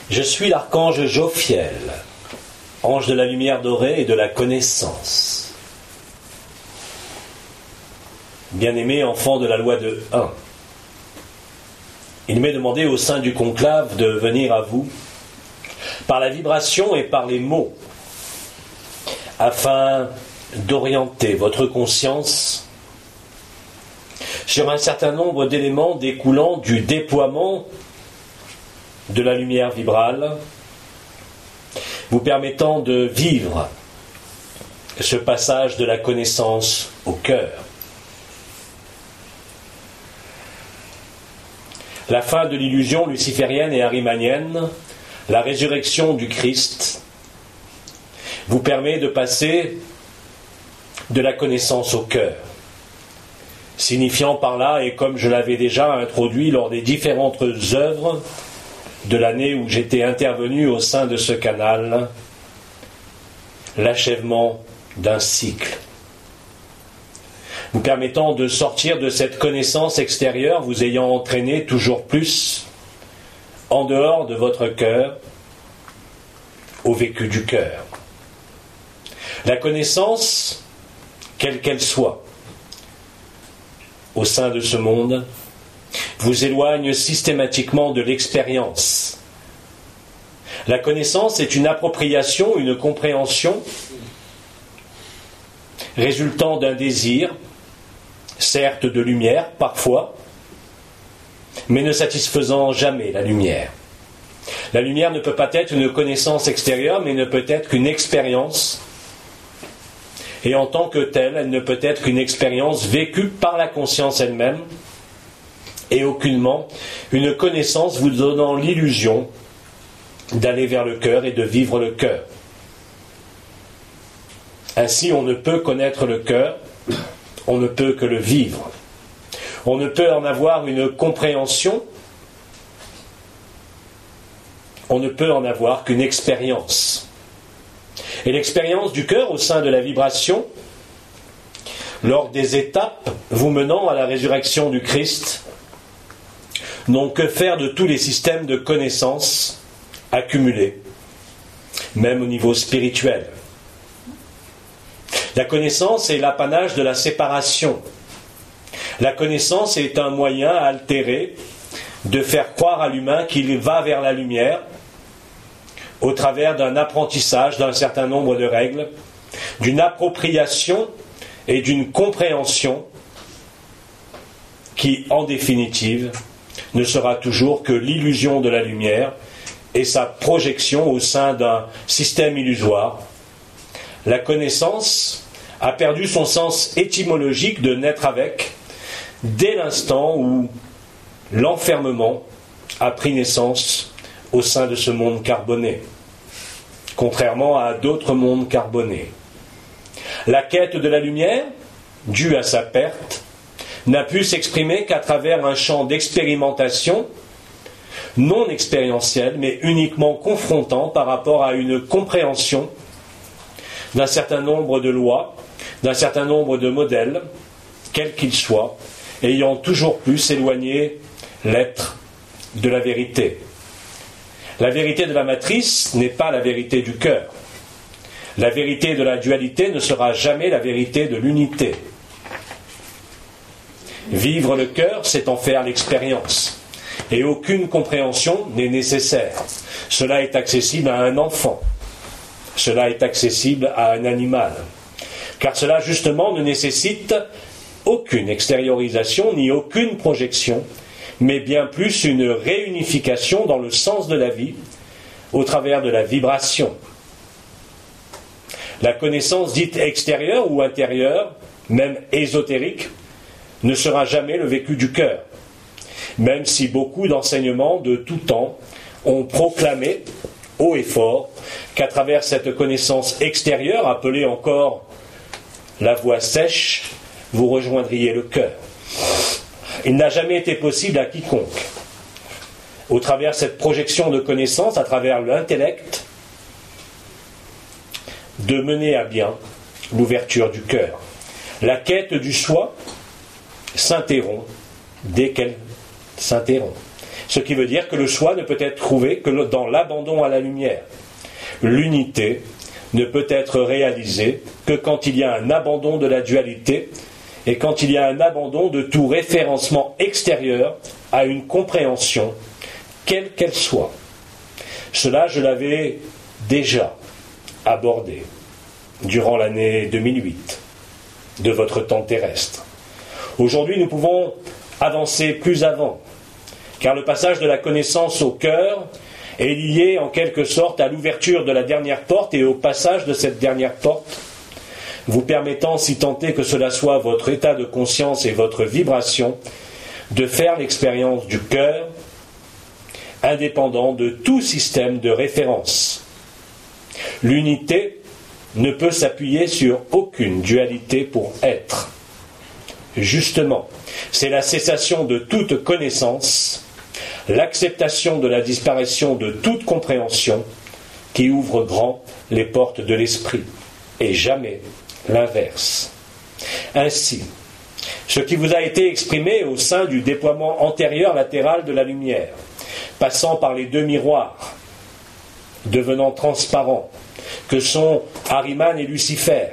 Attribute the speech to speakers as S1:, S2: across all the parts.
S1: Je suis l'archange Jophiel, ange de la lumière dorée et de la connaissance. Bien-aimé enfant de la loi de 1, il m'est demandé au sein du conclave de venir à vous par la vibration et par les mots afin d'orienter votre conscience sur un certain nombre d'éléments découlant du déploiement de la lumière vibrale, vous permettant de vivre ce passage de la connaissance au cœur. La fin de l'illusion luciférienne et arimanienne, la résurrection du Christ, vous permet de passer de la connaissance au cœur, signifiant par là, et comme je l'avais déjà introduit lors des différentes œuvres de l'année où j'étais intervenu au sein de ce canal, l'achèvement d'un cycle, vous permettant de sortir de cette connaissance extérieure, vous ayant entraîné toujours plus en dehors de votre cœur, au vécu du cœur. La connaissance, quelle qu'elle soit, au sein de ce monde, vous éloigne systématiquement de l'expérience. La connaissance est une appropriation, une compréhension résultant d'un désir, certes de lumière parfois, mais ne satisfaisant jamais la lumière. La lumière ne peut pas être une connaissance extérieure, mais ne peut être qu'une expérience. Et en tant que telle, elle ne peut être qu'une expérience vécue par la conscience elle-même, et aucunement une connaissance vous donnant l'illusion d'aller vers le cœur et de vivre le cœur. Ainsi, on ne peut connaître le cœur, on ne peut que le vivre. On ne peut en avoir une compréhension, on ne peut en avoir qu'une expérience. Et l'expérience du cœur au sein de la vibration, lors des étapes vous menant à la résurrection du Christ, n'ont que faire de tous les systèmes de connaissances accumulés, même au niveau spirituel. La connaissance est l'apanage de la séparation. La connaissance est un moyen altéré de faire croire à l'humain qu'il va vers la lumière au travers d'un apprentissage d'un certain nombre de règles, d'une appropriation et d'une compréhension qui, en définitive, ne sera toujours que l'illusion de la lumière et sa projection au sein d'un système illusoire. La connaissance a perdu son sens étymologique de naître avec, dès l'instant où l'enfermement a pris naissance au sein de ce monde carboné, contrairement à d'autres mondes carbonés. La quête de la lumière, due à sa perte, n'a pu s'exprimer qu'à travers un champ d'expérimentation non expérientiel, mais uniquement confrontant par rapport à une compréhension d'un certain nombre de lois, d'un certain nombre de modèles, quels qu'ils soient, ayant toujours plus éloigné l'être de la vérité. La vérité de la matrice n'est pas la vérité du cœur. La vérité de la dualité ne sera jamais la vérité de l'unité. Vivre le cœur, c'est en faire l'expérience. Et aucune compréhension n'est nécessaire. Cela est accessible à un enfant. Cela est accessible à un animal. Car cela, justement, ne nécessite aucune extériorisation ni aucune projection, mais bien plus une réunification dans le sens de la vie, au travers de la vibration. La connaissance dite extérieure ou intérieure, même ésotérique, ne sera jamais le vécu du cœur, même si beaucoup d'enseignements de tout temps ont proclamé, haut et fort, qu'à travers cette connaissance extérieure, appelée encore la voie sèche, vous rejoindriez le cœur. Il n'a jamais été possible à quiconque, au travers de cette projection de connaissance, à travers l'intellect, de mener à bien l'ouverture du cœur. La quête du soi s'interrompt dès qu'elle s'interrompt. Ce qui veut dire que le soi ne peut être trouvé que dans l'abandon à la lumière. L'unité ne peut être réalisée que quand il y a un abandon de la dualité et quand il y a un abandon de tout référencement extérieur à une compréhension, quelle qu'elle soit. Cela, je l'avais déjà abordé durant l'année 2008 de votre temps terrestre. Aujourd'hui, nous pouvons avancer plus avant, car le passage de la connaissance au cœur est lié en quelque sorte à l'ouverture de la dernière porte et au passage de cette dernière porte, vous permettant, si tant est que cela soit votre état de conscience et votre vibration, de faire l'expérience du cœur indépendant de tout système de référence. L'unité ne peut s'appuyer sur aucune dualité pour être. Justement, c'est la cessation de toute connaissance, l'acceptation de la disparition de toute compréhension qui ouvre grand les portes de l'esprit, et jamais l'inverse. Ainsi, ce qui vous a été exprimé au sein du déploiement antérieur latéral de la lumière, passant par les deux miroirs, devenant transparents, que sont Ahriman et Lucifer,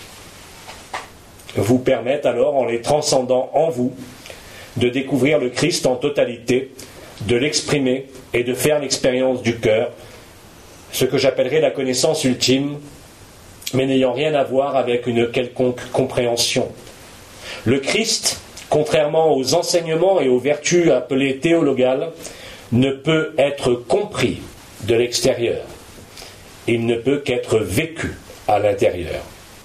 S1: vous permettent alors, en les transcendant en vous, de découvrir le Christ en totalité, de l'exprimer et de faire l'expérience du cœur, ce que j'appellerais la connaissance ultime, mais n'ayant rien à voir avec une quelconque compréhension. Le Christ, contrairement aux enseignements et aux vertus appelées théologales, ne peut être compris de l'extérieur. Il ne peut qu'être vécu à l'intérieur.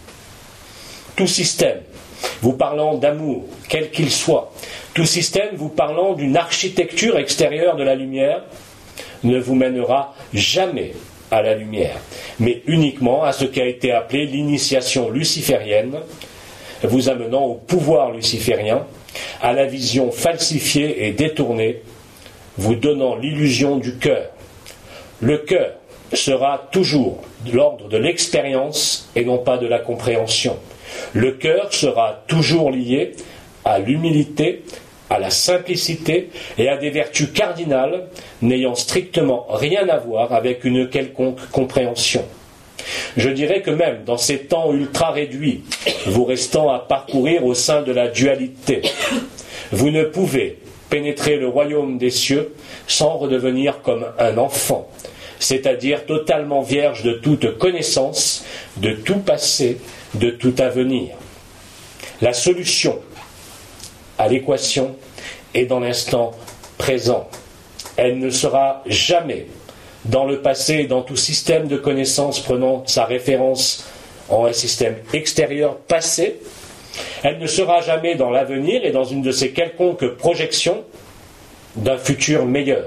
S1: Tout système vous parlant d'amour, quel qu'il soit, tout système vous parlant d'une architecture extérieure de la lumière, ne vous mènera jamais à la lumière, mais uniquement à ce qui a été appelé l'initiation luciférienne, vous amenant au pouvoir luciférien, à la vision falsifiée et détournée, vous donnant l'illusion du cœur. Le cœur sera toujours l'ordre de l'expérience et non pas de la compréhension. Le cœur sera toujours lié à l'humilité, à la simplicité et à des vertus cardinales n'ayant strictement rien à voir avec une quelconque compréhension. Je dirais que même dans ces temps ultra réduits, vous restant à parcourir au sein de la dualité, vous ne pouvez pénétrer le royaume des cieux sans redevenir comme un enfant, c'est-à-dire totalement vierge de toute connaissance, de tout passé, de tout avenir. La solution à l'équation est dans l'instant présent. Elle ne sera jamais dans le passé et dans tout système de connaissance prenant sa référence en un système extérieur passé. Elle ne sera jamais dans l'avenir et dans une de ces quelconques projections d'un futur meilleur.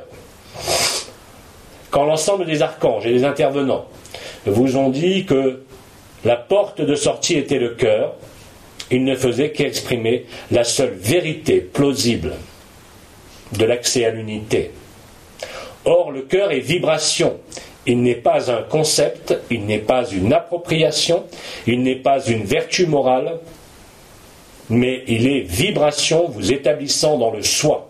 S1: Quand l'ensemble des archanges et des intervenants vous ont dit que la porte de sortie était le cœur, ils ne faisaient qu'exprimer la seule vérité plausible de l'accès à l'unité. Or, le cœur est vibration. Il n'est pas un concept, il n'est pas une appropriation, il n'est pas une vertu morale, mais il est vibration vous établissant dans le soi.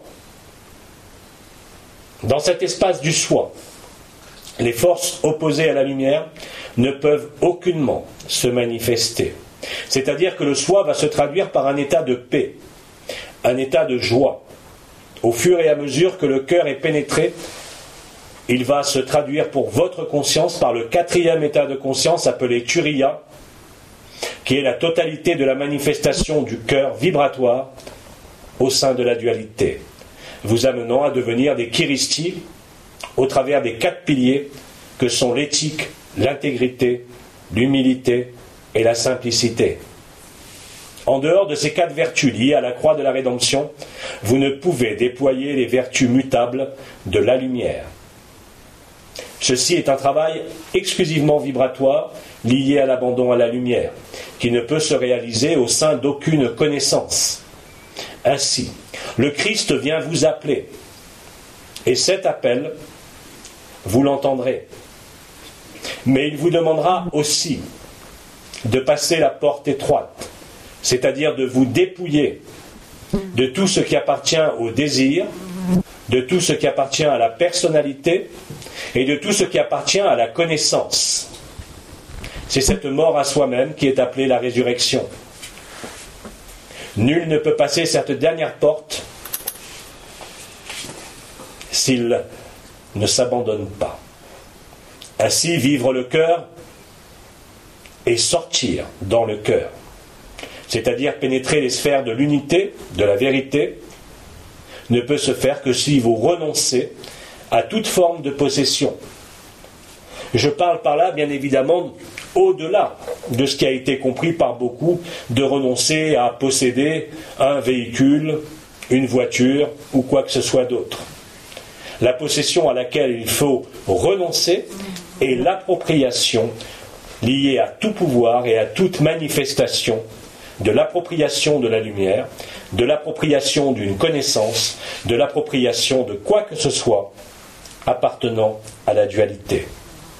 S1: Dans cet espace du soi, les forces opposées à la lumière ne peuvent aucunement se manifester. C'est-à-dire que le soi va se traduire par un état de paix, un état de joie. Au fur et à mesure que le cœur est pénétré, il va se traduire pour votre conscience par le quatrième état de conscience appelé Turiya, qui est la totalité de la manifestation du cœur vibratoire au sein de la dualité, vous amenant à devenir des Kiristis au travers des 4 piliers que sont l'éthique, l'intégrité, l'humilité et la simplicité. En dehors de ces 4 vertus liées à la croix de la rédemption, vous ne pouvez déployer les vertus mutables de la lumière. Ceci est un travail exclusivement vibratoire lié à l'abandon à la lumière, qui ne peut se réaliser au sein d'aucune connaissance. Ainsi, le Christ vient vous appeler, et cet appel, vous l'entendrez. Mais il vous demandera aussi de passer la porte étroite, c'est-à-dire de vous dépouiller de tout ce qui appartient au désir, de tout ce qui appartient à la personnalité et de tout ce qui appartient à la connaissance. C'est cette mort à soi-même qui est appelée la résurrection. Nul ne peut passer cette dernière porte s'il ne s'abandonne pas. Ainsi, vivre le cœur et sortir dans le cœur, c'est-à-dire pénétrer les sphères de l'unité, de la vérité, ne peut se faire que si vous renoncez à toute forme de possession. Je parle par là, bien évidemment, au-delà de ce qui a été compris par beaucoup, de renoncer à posséder un véhicule, une voiture ou quoi que ce soit d'autre. La possession à laquelle il faut renoncer est l'appropriation liée à tout pouvoir et à toute manifestation, de l'appropriation de la lumière, de l'appropriation d'une connaissance, de l'appropriation de quoi que ce soit appartenant à la dualité.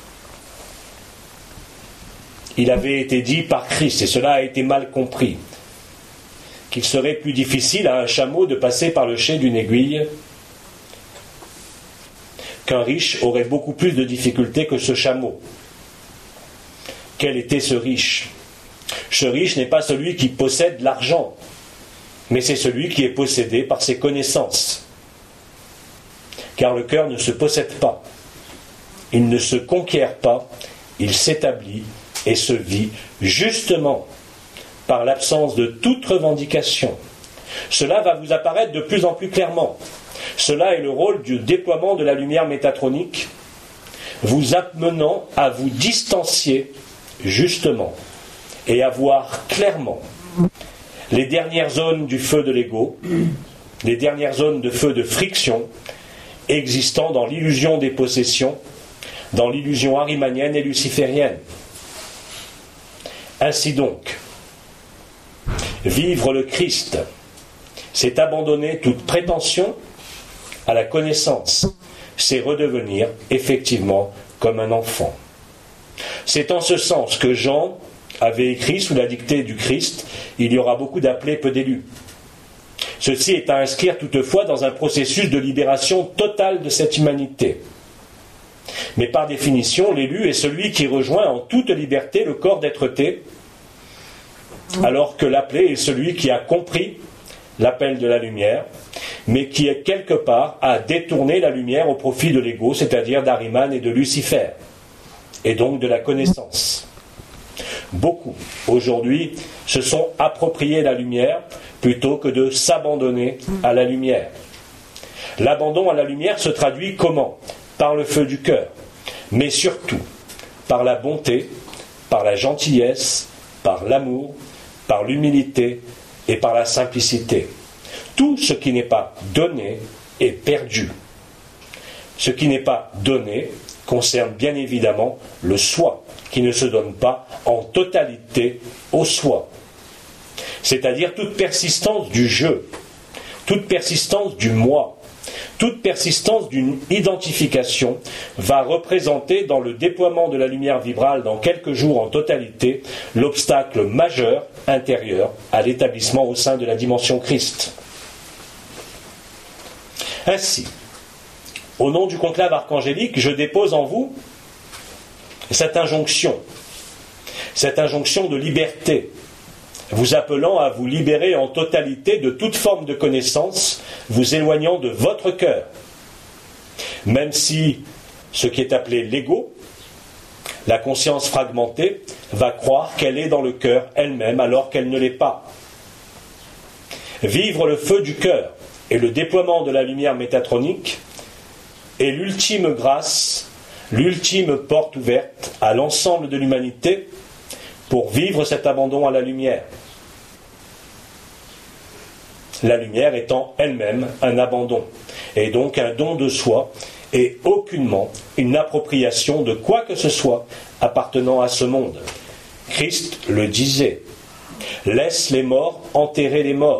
S1: Il avait été dit par Christ, et cela a été mal compris, qu'il serait plus difficile à un chameau de passer par le chai d'une aiguille, qu'un riche aurait beaucoup plus de difficultés que ce chameau. Quel était ce riche ? Ce riche n'est pas celui qui possède l'argent, mais c'est celui qui est possédé par ses connaissances. Car le cœur ne se possède pas, il ne se conquiert pas, il s'établit et se vit justement par l'absence de toute revendication. Cela va vous apparaître de plus en plus clairement. Cela est le rôle du déploiement de la lumière métatronique, vous amenant à vous distancier justement et à voir clairement les dernières zones du feu de l'ego, les dernières zones de feu de friction existant dans l'illusion des possessions, dans l'illusion arimanienne et luciférienne. Ainsi donc, vivre le Christ, c'est abandonner toute prétention à la connaissance, c'est redevenir effectivement comme un enfant. C'est en ce sens que Jean avait écrit sous la dictée du Christ, il y aura beaucoup d'appelés, peu d'élus. Ceci est à inscrire toutefois dans un processus de libération totale de cette humanité. Mais par définition, l'élu est celui qui rejoint en toute liberté le corps d'être-té, alors que l'appelé est celui qui a compris l'appel de la lumière, mais qui est quelque part à détourner la lumière au profit de l'ego, c'est-à-dire d'Ariman et de Lucifer, et donc de la connaissance. Beaucoup, aujourd'hui, se sont appropriés la lumière plutôt que de s'abandonner à la lumière. L'abandon à la lumière se traduit comment ? Par le feu du cœur, mais surtout par la bonté, par la gentillesse, par l'amour, par l'humilité et par la simplicité. Tout ce qui n'est pas donné est perdu. Ce qui n'est pas donné concerne bien évidemment le soi, qui ne se donne pas en totalité au soi. C'est-à-dire toute persistance du je, toute persistance du moi, toute persistance d'une identification va représenter dans le déploiement de la lumière vibrale dans quelques jours en totalité l'obstacle majeur intérieur à l'établissement au sein de la dimension Christ. Ainsi, au nom du conclave archangélique, je dépose en vous cette injonction de liberté, vous appelant à vous libérer en totalité de toute forme de connaissance, vous éloignant de votre cœur. Même si ce qui est appelé l'ego, la conscience fragmentée, va croire qu'elle est dans le cœur elle-même alors qu'elle ne l'est pas. Vivre le feu du cœur et le déploiement de la lumière métatronique est l'ultime grâce, l'ultime porte ouverte à l'ensemble de l'humanité pour vivre cet abandon à la lumière. La lumière étant elle-même un abandon, et donc un don de soi, et aucunement une appropriation de quoi que ce soit appartenant à ce monde. Christ le disait, « Laisse les morts enterrer les morts. »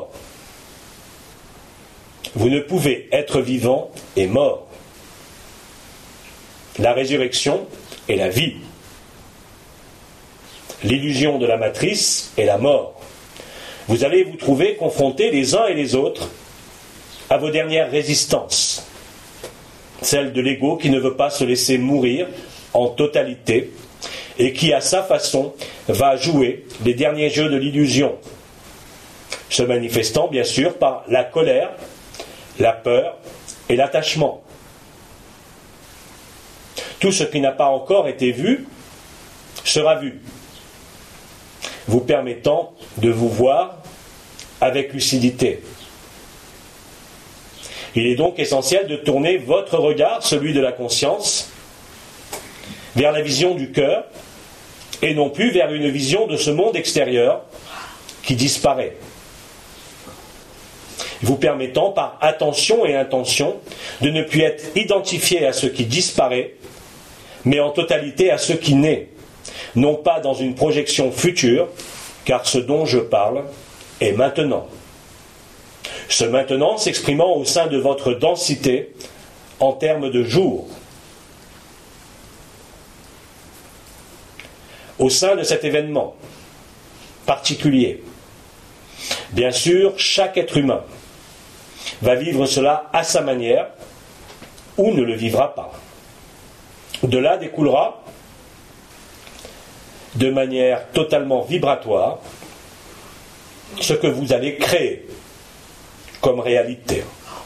S1: Vous ne pouvez être vivant et mort. La résurrection est la vie. L'illusion de la matrice est la mort. Vous allez vous trouver confrontés les uns et les autres à vos dernières résistances. celle de l'ego qui ne veut pas se laisser mourir en totalité et qui, à sa façon, va jouer les derniers jeux de l'illusion, se manifestant bien sûr par la colère, la peur et l'attachement. Tout ce qui n'a pas encore été vu sera vu, vous permettant de vous voir avec lucidité. Il est donc essentiel de tourner votre regard, celui de la conscience, vers la vision du cœur et non plus vers une vision de ce monde extérieur qui disparaît, vous permettant par attention et intention de ne plus être identifié à ce qui disparaît, mais en totalité à ce qui naît, non pas dans une projection future, car ce dont je parle est maintenant. Ce maintenant s'exprimant au sein de votre densité en termes de jour. Au sein de cet événement particulier, bien sûr, chaque être humain va vivre cela à sa manière ou ne le vivra pas. De là découlera, de manière totalement vibratoire, ce que vous allez créer comme réalité.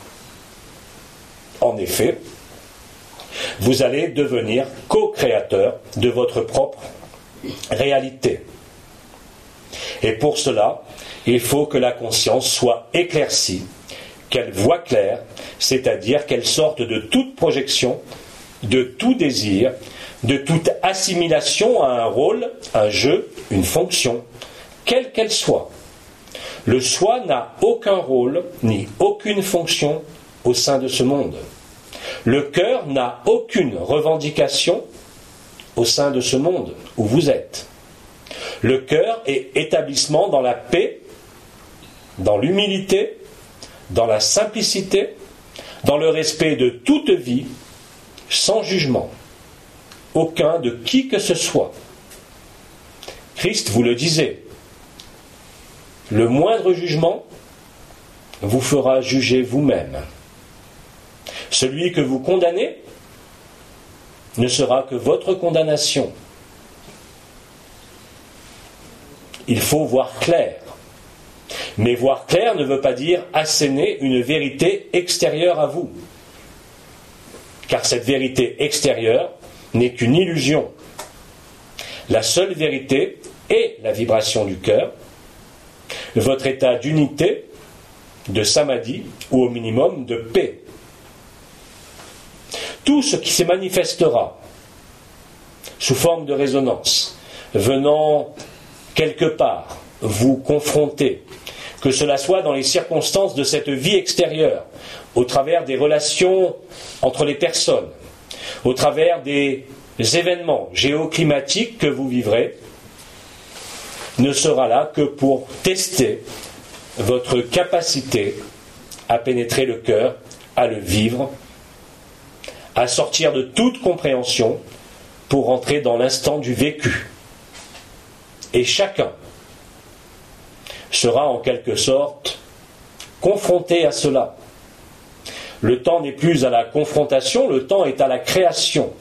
S1: En effet, vous allez devenir co-créateur de votre propre réalité. Et pour cela, il faut que la conscience soit éclaircie, qu'elle voie clair, c'est-à-dire qu'elle sorte de toute projection, de tout désir, de toute assimilation à un rôle, un jeu, une fonction, quelle qu'elle soit. Le soi n'a aucun rôle ni aucune fonction au sein de ce monde. Le cœur n'a aucune revendication au sein de ce monde où vous êtes. Le cœur est établissement dans la paix, dans l'humilité, dans la simplicité, dans le respect de toute vie, sans jugement, aucun de qui que ce soit. Christ vous le disait, le moindre jugement vous fera juger vous-même. Celui que vous condamnez ne sera que votre condamnation. Il faut voir clair. Mais voir clair ne veut pas dire asséner une vérité extérieure à vous. Car cette vérité extérieure n'est qu'une illusion. La seule vérité est la vibration du cœur, votre état d'unité, de samadhi ou au minimum de paix. Tout ce qui se manifestera sous forme de résonance, venant quelque part vous confronter, que cela soit dans les circonstances de cette vie extérieure, au travers des relations entre les personnes, au travers des événements géoclimatiques que vous vivrez, ne sera là que pour tester votre capacité à pénétrer le cœur, à le vivre, à sortir de toute compréhension pour entrer dans l'instant du vécu. Et chacun sera en quelque sorte confronté à cela. Le temps n'est plus à la confrontation, le temps est à la création.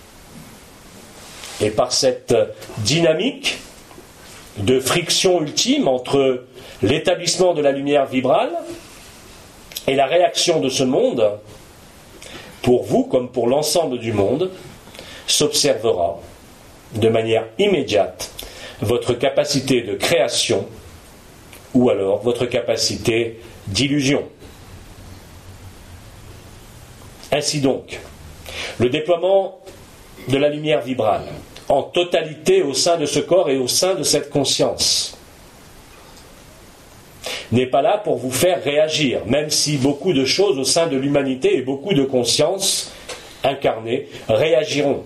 S1: Et par cette dynamique de friction ultime entre l'établissement de la lumière vibrale et la réaction de ce monde, pour vous comme pour l'ensemble du monde, s'observera de manière immédiate votre capacité de création ou alors votre capacité d'illusion. Ainsi donc, le déploiement de la lumière vibrale en totalité au sein de ce corps et au sein de cette conscience n'est pas là pour vous faire réagir, même si beaucoup de choses au sein de l'humanité et beaucoup de consciences incarnées réagiront.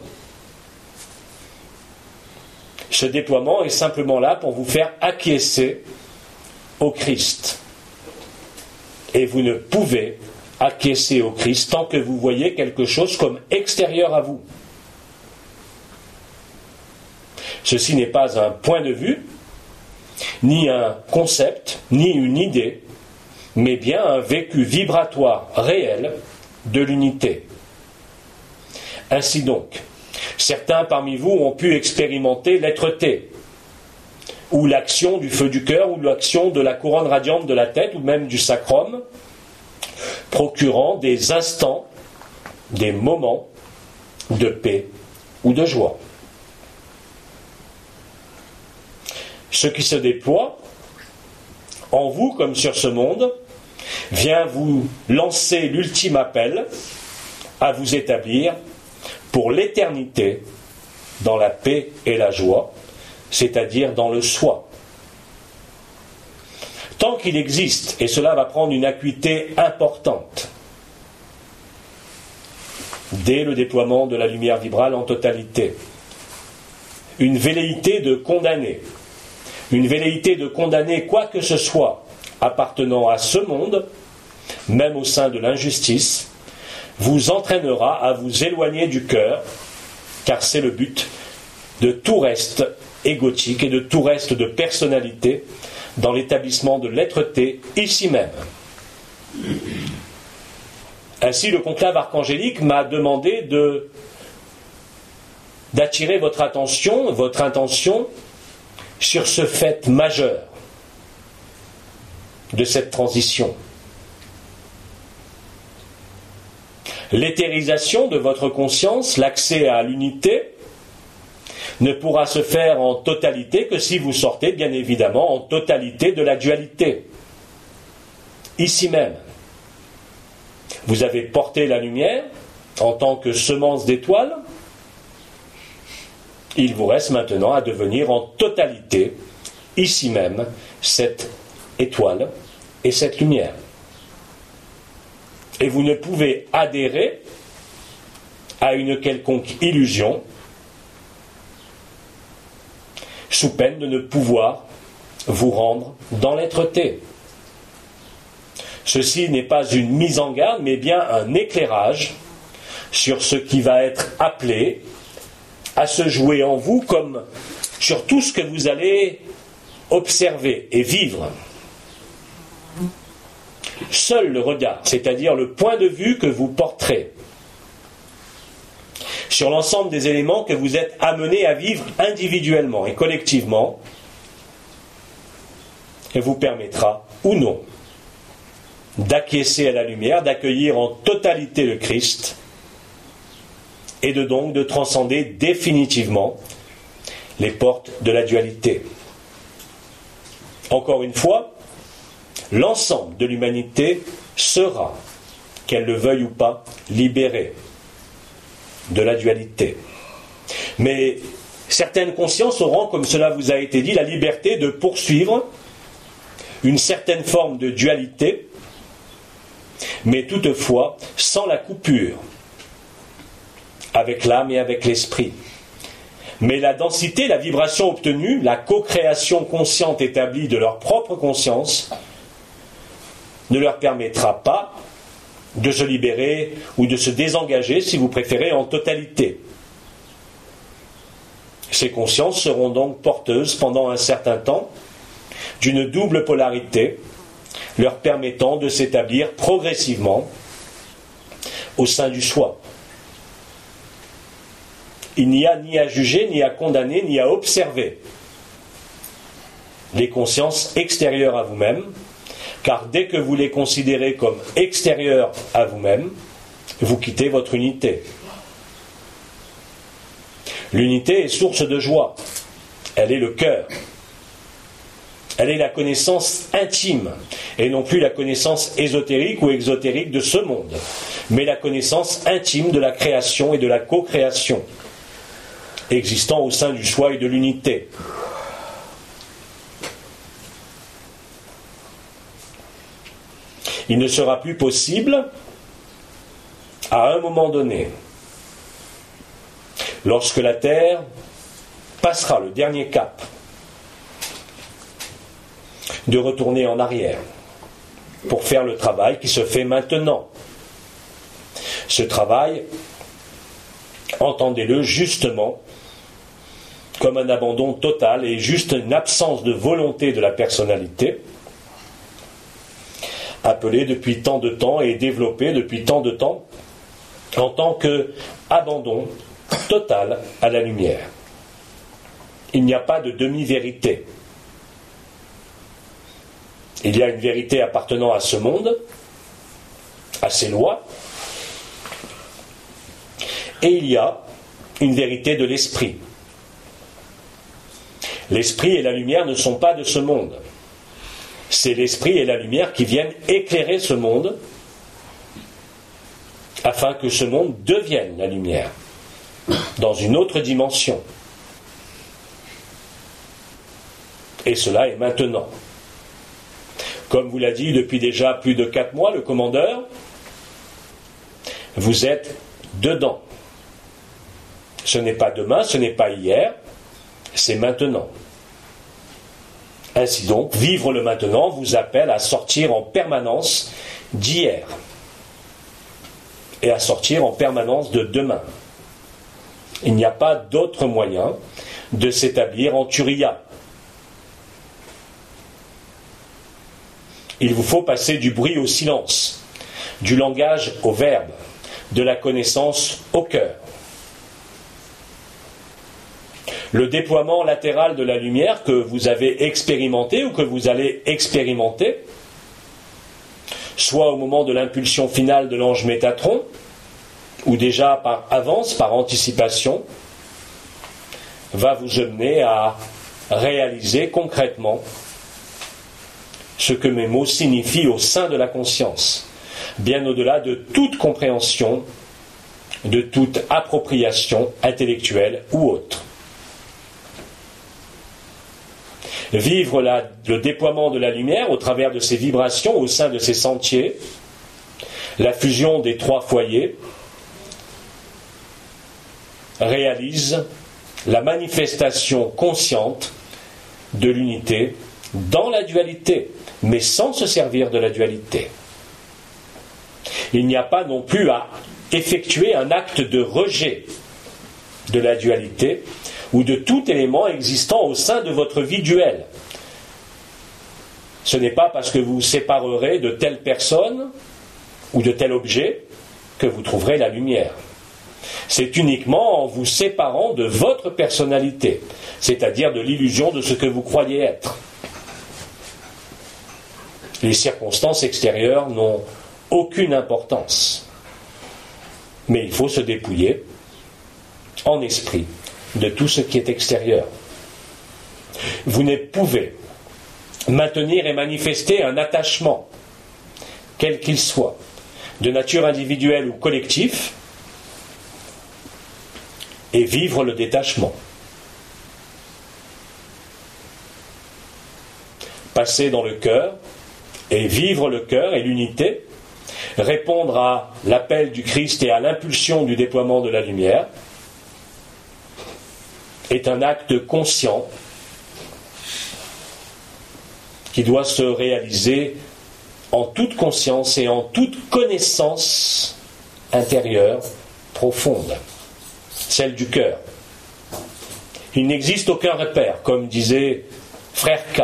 S1: Ce déploiement est simplement là pour vous faire acquiescer au Christ. Et vous ne pouvez acquiescer au Christ tant que vous voyez quelque chose comme extérieur à vous. Ceci n'est pas un point de vue, ni un concept, ni une idée, mais bien un vécu vibratoire réel de l'unité. Ainsi donc, certains parmi vous ont pu expérimenter l'être-té, ou l'action du feu du cœur, ou l'action de la couronne radiante de la tête, ou même du sacrum, procurant des instants, des moments de paix ou de joie. Ce qui se déploie en vous comme sur ce monde vient vous lancer l'ultime appel à vous établir pour l'éternité dans la paix et la joie, c'est-à-dire dans le soi. Tant qu'il existe, et cela va prendre une acuité importante, dès le déploiement de la lumière vibrale en totalité, une velléité de condamner quoi que ce soit appartenant à ce monde, même au sein de l'injustice, vous entraînera à vous éloigner du cœur, car c'est le but de tout reste égotique et de tout reste de personnalité dans l'établissement de l'être-té ici même. Ainsi, le conclave archangélique m'a demandé d'attirer votre intention sur ce fait majeur de cette transition. L'éthérisation de votre conscience, l'accès à l'unité, ne pourra se faire en totalité que si vous sortez, bien évidemment, en totalité de la dualité. Ici même, vous avez porté la lumière en tant que semence d'étoiles. Il vous reste maintenant à devenir en totalité, ici même, cette étoile et cette lumière. Et vous ne pouvez adhérer à une quelconque illusion sous peine de ne pouvoir vous rendre dans l'être-té. Ceci n'est pas une mise en garde, mais bien un éclairage sur ce qui va être appelé à se jouer en vous comme sur tout ce que vous allez observer et vivre. Seul le regard, c'est-à-dire le point de vue que vous porterez sur l'ensemble des éléments que vous êtes amenés à vivre individuellement et collectivement, et vous permettra ou non d'acquiescer à la lumière, d'accueillir en totalité le Christ, et donc de transcender définitivement les portes de la dualité. Encore une fois, l'ensemble de l'humanité sera, qu'elle le veuille ou pas, libérée de la dualité. Mais certaines consciences auront, comme cela vous a été dit, la liberté de poursuivre une certaine forme de dualité, mais toutefois sans la coupure avec l'âme et avec l'esprit. Mais la densité, la vibration obtenue, la co-création consciente établie de leur propre conscience ne leur permettra pas de se libérer ou de se désengager, si vous préférez, en totalité. Ces consciences seront donc porteuses pendant un certain temps d'une double polarité, leur permettant de s'établir progressivement au sein du soi. Il n'y a ni à juger, ni à condamner, ni à observer les consciences extérieures à vous-même, car dès que vous les considérez comme extérieures à vous-même, vous quittez votre unité. L'unité est source de joie. Elle est le cœur. Elle est la connaissance intime, et non plus la connaissance ésotérique ou exotérique de ce monde, mais la connaissance intime de la création et de la co-création, existant au sein du soi et de l'unité. Il ne sera plus possible, à un moment donné, lorsque la Terre passera le dernier cap, de retourner en arrière pour faire le travail qui se fait maintenant. Ce travail, entendez-le justement comme un abandon total et juste une absence de volonté de la personnalité, appelée depuis tant de temps et développée depuis tant de temps en tant qu'abandon total à la lumière. Il n'y a pas de demi-vérité. Il y a une vérité appartenant à ce monde, à ses lois, et il y a une vérité de l'esprit. L'esprit et la lumière ne sont pas de ce monde. C'est l'esprit et la lumière qui viennent éclairer ce monde afin que ce monde devienne la lumière dans une autre dimension. Et cela est maintenant. Comme vous l'a dit depuis déjà plus de 4 mois, le commandeur, vous êtes dedans. Ce n'est pas demain, ce n'est pas hier, c'est maintenant. Ainsi donc, vivre le maintenant vous appelle à sortir en permanence d'hier et à sortir en permanence de demain. Il n'y a pas d'autre moyen de s'établir en Turiya. Il vous faut passer du bruit au silence, du langage au verbe, de la connaissance au cœur. Le déploiement latéral de la lumière que vous avez expérimenté ou que vous allez expérimenter, soit au moment de l'impulsion finale de l'ange Métatron, ou déjà par avance, par anticipation, va vous amener à réaliser concrètement ce que mes mots signifient au sein de la conscience, bien au-delà de toute compréhension, de toute appropriation intellectuelle ou autre. Vivre le déploiement de la lumière au travers de ses vibrations au sein de ses sentiers, la fusion des 3 foyers, réalise la manifestation consciente de l'unité dans la dualité, mais sans se servir de la dualité. Il n'y a pas non plus à effectuer un acte de rejet de la dualité ou de tout élément existant au sein de votre vie duelle. Ce n'est pas parce que vous vous séparerez de telle personne ou de tel objet que vous trouverez la lumière. C'est uniquement en vous séparant de votre personnalité, c'est-à-dire de l'illusion de ce que vous croyez être. Les circonstances extérieures n'ont aucune importance. Mais il faut se dépouiller en esprit de tout ce qui est extérieur. Vous ne pouvez maintenir et manifester un attachement, quel qu'il soit, de nature individuelle ou collective, et vivre le détachement. Passer dans le cœur et vivre le cœur et l'unité, répondre à l'appel du Christ et à l'impulsion du déploiement de la lumière, est un acte conscient qui doit se réaliser en toute conscience et en toute connaissance intérieure profonde, celle du cœur. Il n'existe aucun repère, comme disait Frère K.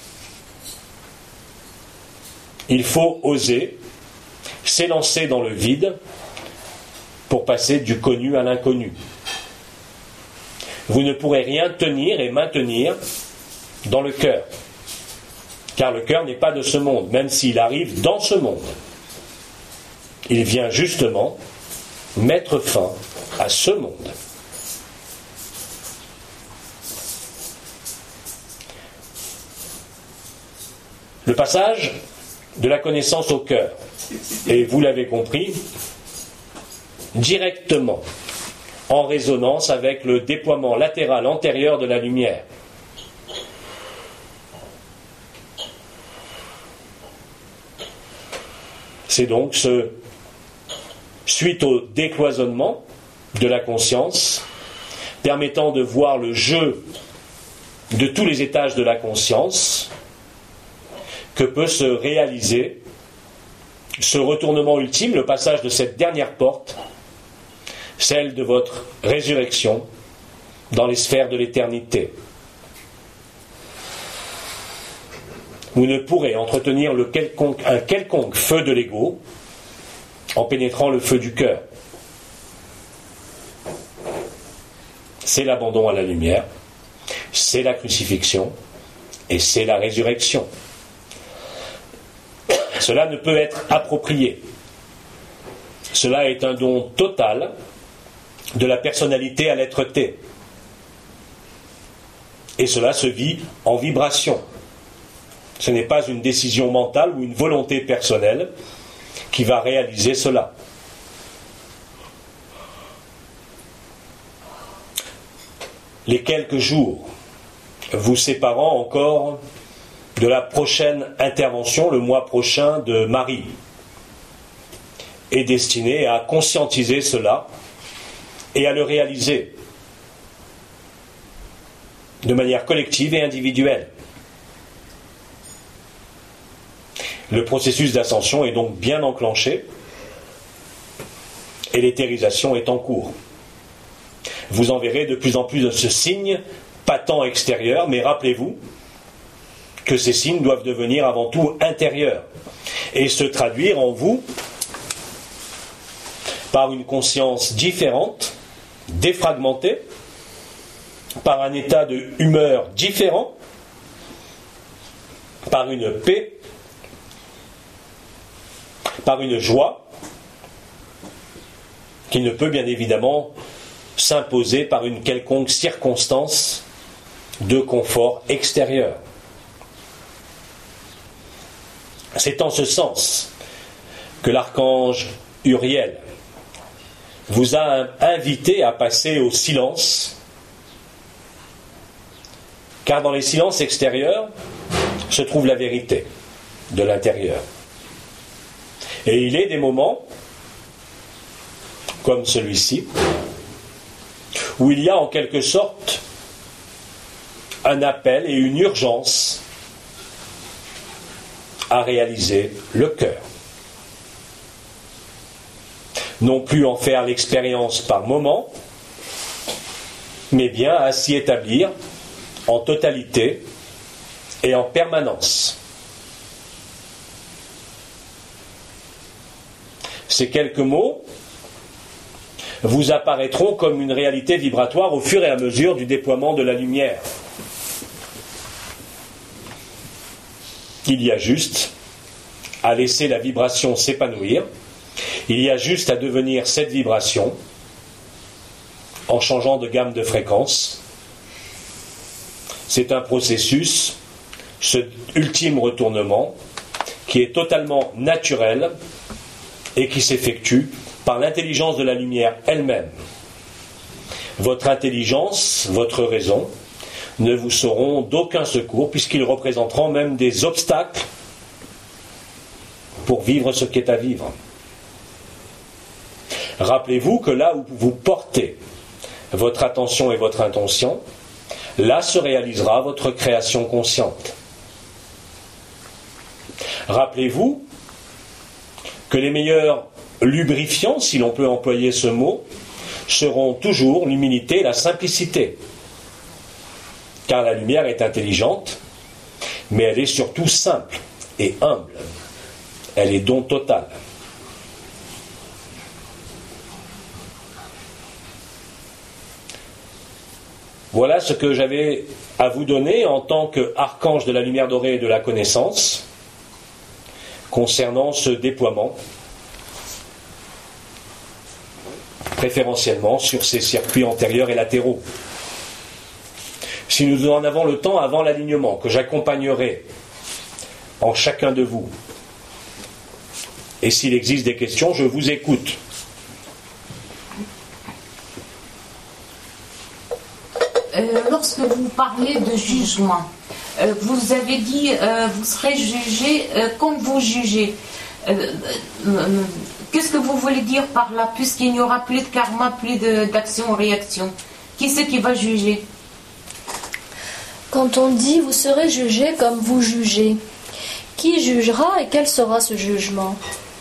S1: Il faut oser s'élancer dans le vide pour passer du connu à l'inconnu. Vous ne pourrez rien tenir et maintenir dans le cœur, car le cœur n'est pas de ce monde, même s'il arrive dans ce monde. Il vient justement mettre fin à ce monde. Le passage de la connaissance au cœur, et vous l'avez compris, directement en résonance avec le déploiement latéral antérieur de la lumière. C'est donc suite au décloisonnement de la conscience, permettant de voir le jeu de tous les étages de la conscience, que peut se réaliser ce retournement ultime, le passage de cette dernière porte, celle de votre résurrection dans les sphères de l'éternité. Vous ne pourrez entretenir un quelconque feu de l'ego en pénétrant le feu du cœur. c'est l'abandon à la lumière, c'est la crucifixion et c'est la résurrection. Cela ne peut être approprié. Cela est un don total de la personnalité à l'être-té. Et cela se vit en vibration. Ce n'est pas une décision mentale ou une volonté personnelle qui va réaliser cela. Les quelques jours vous séparant encore de la prochaine intervention, le mois prochain, de Marie, est destiné à conscientiser cela et à le réaliser de manière collective et individuelle. Le processus d'ascension est donc bien enclenché et l'éthérisation est en cours. Vous en verrez de plus en plus de ce signe patent extérieur, mais rappelez-vous que ces signes doivent devenir avant tout intérieurs et se traduire en vous par une conscience différente, défragmentée, par un état de humeur différent, par une paix, par une joie qui ne peut bien évidemment s'imposer par une quelconque circonstance de confort extérieur. C'est en ce sens que l'archange Uriel vous a invité à passer au silence, car dans les silences extérieurs se trouve la vérité de l'intérieur. Et il est des moments, comme celui-ci, où il y a en quelque sorte un appel et une urgence à réaliser le cœur. Non plus en faire l'expérience par moment, mais bien à s'y établir en totalité et en permanence. Ces quelques mots vous apparaîtront comme une réalité vibratoire au fur et à mesure du déploiement de la lumière. Il y a juste à laisser la vibration s'épanouir, il y a juste à devenir cette vibration en changeant de gamme de fréquence. C'est un processus, ce ultime retournement, qui est totalement naturel et qui s'effectue par l'intelligence de la lumière elle-même. Votre intelligence, votre raison, ne vous seront d'aucun secours puisqu'ils représenteront même des obstacles pour vivre ce qu'est à vivre. Rappelez-vous que là où vous portez votre attention et votre intention, là se réalisera votre création consciente. Rappelez-vous que les meilleurs lubrifiants, si l'on peut employer ce mot, seront toujours l'humilité et la simplicité. Car la lumière est intelligente, mais elle est surtout simple et humble. Elle est don total. Voilà ce que j'avais à vous donner en tant qu'archange de la lumière dorée et de la connaissance concernant ce déploiement, préférentiellement sur ces circuits antérieurs et latéraux. Si nous en avons le temps avant l'alignement, que j'accompagnerai en chacun de vous, et s'il existe des questions, je vous écoute.
S2: Lorsque vous parlez de jugement, vous avez dit vous serez jugé comme vous jugez. Qu'est-ce que vous voulez dire par là, puisqu'il n'y aura plus de karma, plus d'action-réaction? Qui c'est qui va juger?
S3: Quand on dit vous serez jugé comme vous jugez, qui jugera et quel sera ce jugement?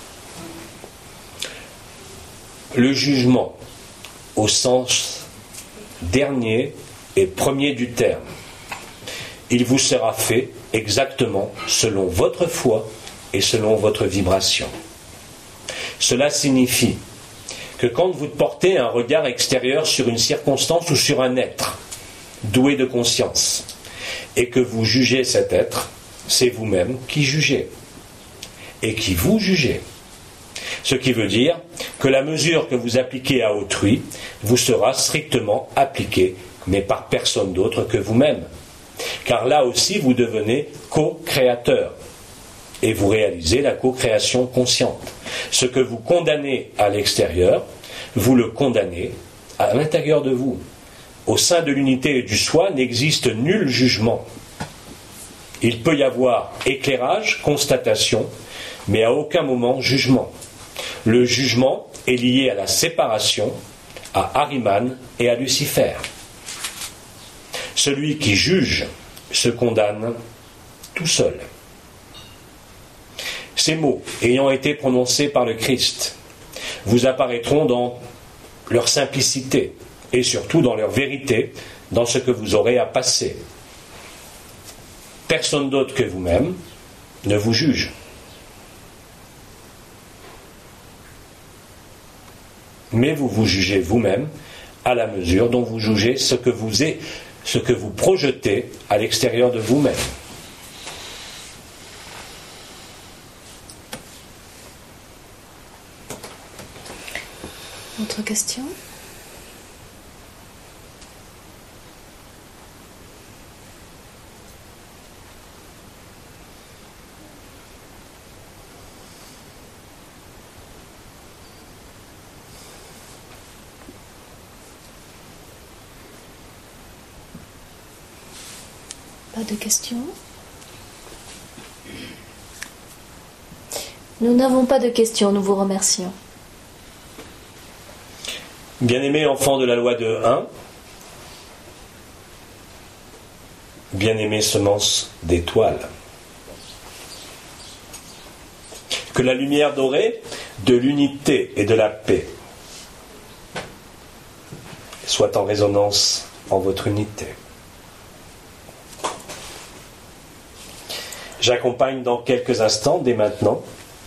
S1: Le jugement, au sens dernier et premier du terme, il vous sera fait exactement selon votre foi et selon votre vibration. Cela signifie que quand vous portez un regard extérieur sur une circonstance ou sur un être doué de conscience, et que vous jugez cet être, c'est vous-même qui jugez, et qui vous jugez. Ce qui veut dire que la mesure que vous appliquez à autrui vous sera strictement appliquée, mais par personne d'autre que vous-même. Car là aussi, vous devenez co-créateur, et vous réalisez la co-création consciente. Ce que vous condamnez à l'extérieur, vous le condamnez à l'intérieur de vous. Au sein de l'unité et du soi n'existe nul jugement. Il peut y avoir éclairage, constatation, mais à aucun moment jugement. Le jugement est lié à la séparation, à Ahriman et à Lucifer. Celui qui juge se condamne tout seul. Ces mots, ayant été prononcés par le Christ, vous apparaîtront dans leur simplicité et surtout dans leur vérité, dans ce que vous aurez à passer. Personne d'autre que vous-même ne vous juge. Mais vous vous jugez vous-même à la mesure dont vous jugez ce que vous projetez à l'extérieur de vous-même.
S3: Autre question ? Pas de questions ? Nous n'avons pas de questions, nous vous remercions.
S1: Bien-aimés enfants de la loi de 1, bien-aimés semences d'étoiles, que la lumière dorée de l'unité et de la paix soit en résonance en votre unité. J'accompagne dans quelques instants, dès maintenant,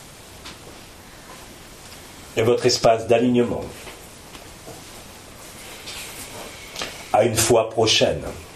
S1: votre espace d'alignement. À une fois prochaine.